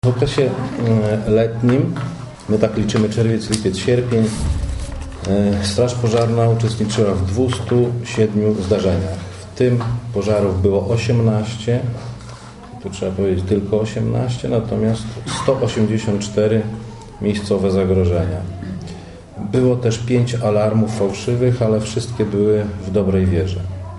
W okresie letnim, my tak liczymy czerwiec, lipiec, sierpień, Straż Pożarna uczestniczyła w 207 zdarzeniach. W tym pożarów było 18, tu trzeba powiedzieć tylko 18, natomiast 184 miejscowe zagrożenia. Było też 5 alarmów fałszywych, ale wszystkie były w dobrej wierze.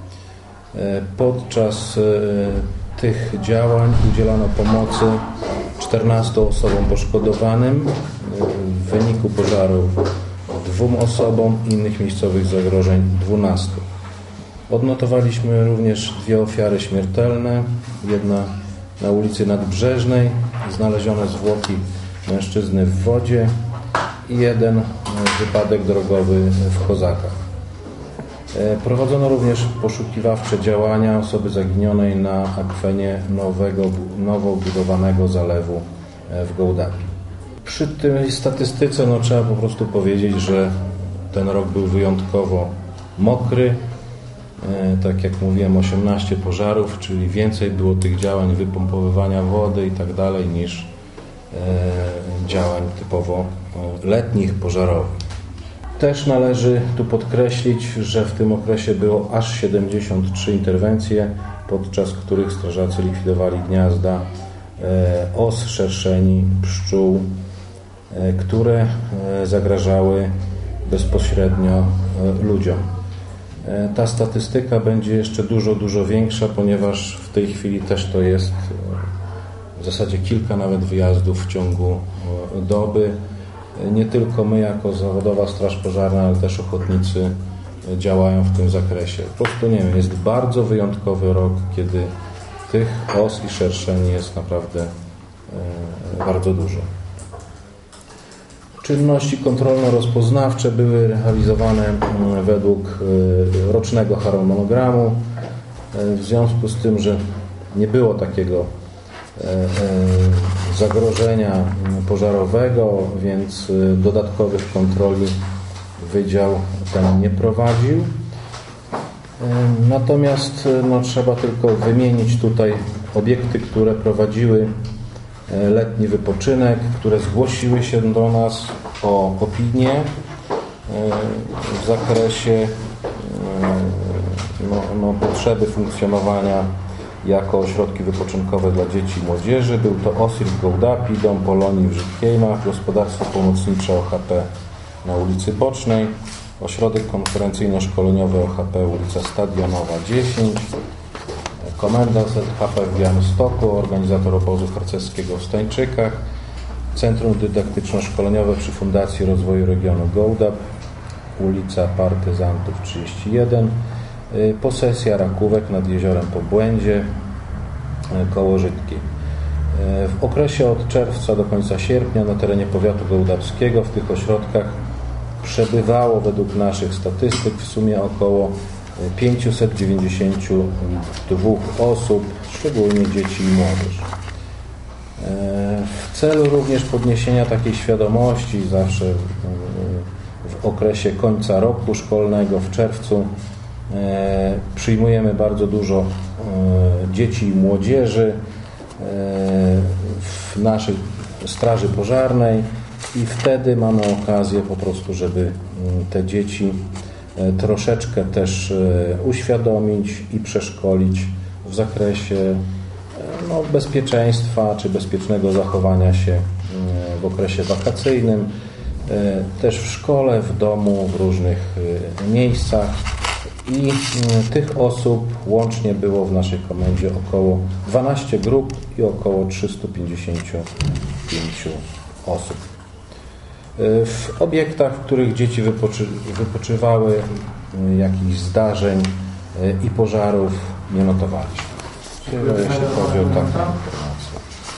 Podczas tych działań udzielono pomocy 14 osobom poszkodowanym, w wyniku pożaru 2 osobom, innych miejscowych zagrożeń 12. Odnotowaliśmy również 2 ofiary śmiertelne, jedna na ulicy Nadbrzeżnej, znalezione zwłoki mężczyzny w wodzie i jeden wypadek drogowy w Kozakach. Prowadzono również poszukiwawcze działania osoby zaginionej na akwenie nowo budowanego zalewu w Gołdapi. Przy tej statystyce trzeba po prostu powiedzieć, że ten rok był wyjątkowo mokry. Tak jak mówiłem, 18 pożarów, czyli więcej było tych działań wypompowywania wody i tak dalej niż działań typowo letnich, pożarowych. Też należy tu podkreślić, że w tym okresie było aż 73 interwencje, podczas których strażacy likwidowali gniazda os, szerszeni, pszczół, które zagrażały bezpośrednio ludziom. Ta statystyka będzie jeszcze dużo większa, ponieważ w tej chwili też to jest w zasadzie kilka nawet wyjazdów w ciągu doby. Nie tylko my jako zawodowa Straż Pożarna, ale też ochotnicy działają w tym zakresie. Po prostu jest bardzo wyjątkowy rok, kiedy tych os i szerszeni jest naprawdę bardzo dużo. Czynności kontrolno-rozpoznawcze były realizowane według rocznego harmonogramu. W związku z tym, że nie było takiego zagrożenia pożarowego, więc dodatkowych kontroli Wydział ten nie prowadził. Natomiast trzeba tylko wymienić tutaj obiekty, które prowadziły letni wypoczynek, które zgłosiły się do nas o opinię w zakresie potrzeby funkcjonowania jako ośrodki wypoczynkowe dla dzieci i młodzieży. Był to OSIR w Gołdapi, Dom Polonii w Żydkiejmach, Gospodarstwo Pomocnicze OHP na ulicy Bocznej, Ośrodek Konferencyjno-Szkoleniowy OHP ulica Stadionowa 10, Komenda ZHP w Białymstoku, organizator obozu harcerskiego w Stańczykach, Centrum Dydaktyczno-Szkoleniowe przy Fundacji Rozwoju Regionu Gołdap, ulica Partyzantów 31, Posesja Rakówek nad Jeziorem Pobłędzie, koło Żydki. W okresie od czerwca do końca sierpnia na terenie powiatu gołdapskiego w tych ośrodkach przebywało według naszych statystyk w sumie około 592 osób, szczególnie dzieci i młodzież. W celu również podniesienia takiej świadomości zawsze w okresie końca roku szkolnego w czerwcu przyjmujemy bardzo dużo dzieci i młodzieży w naszej Straży Pożarnej i wtedy mamy okazję po prostu, żeby te dzieci troszeczkę też uświadomić i przeszkolić w zakresie bezpieczeństwa czy bezpiecznego zachowania się w okresie wakacyjnym, też w szkole, w domu, w różnych miejscach. I tych osób łącznie było w naszej komendzie około 12 grup i około 355 osób. W obiektach, w których dzieci wypoczywały, jakichś zdarzeń i pożarów nie notowaliśmy. Jeśli chodzi o